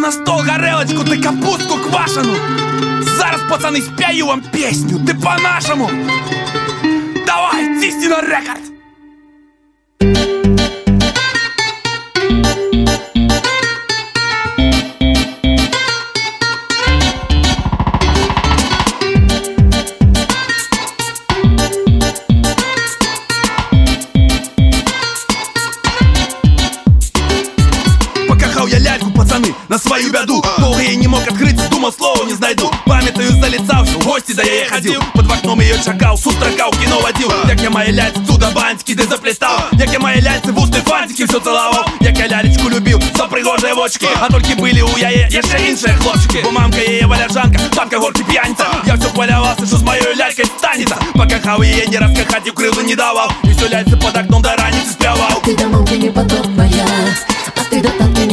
на стол горелочку та капустку квашену. Зараз, пацани, спяю вам песню, ти по-нашому. Давай, тисни на рекорд. Покахал я ляльку, пацаны, на свою беду. Долго я не мог открыться, думал, слова не знайду. Памятаю, залицав, в гости да я ходил. Под окном ее чакал, сустракал, кино водил. Як я мои ляльцы туда бантики, де заплетал. Як я мои ляльцы в усты фантики все целовал. Як я лялечку любил за пригожие вочки. А только были у яе еще іншие хлопчики. Бо мамка ее валяжанка, папка горки пьяница. Я все хвалявался, что с моей лялькой станется. Покахал ее не раскахать и крылу не давал. И все ляльцы под окном до раницы спявал. Ты до мамки не подобная, а ты до татки не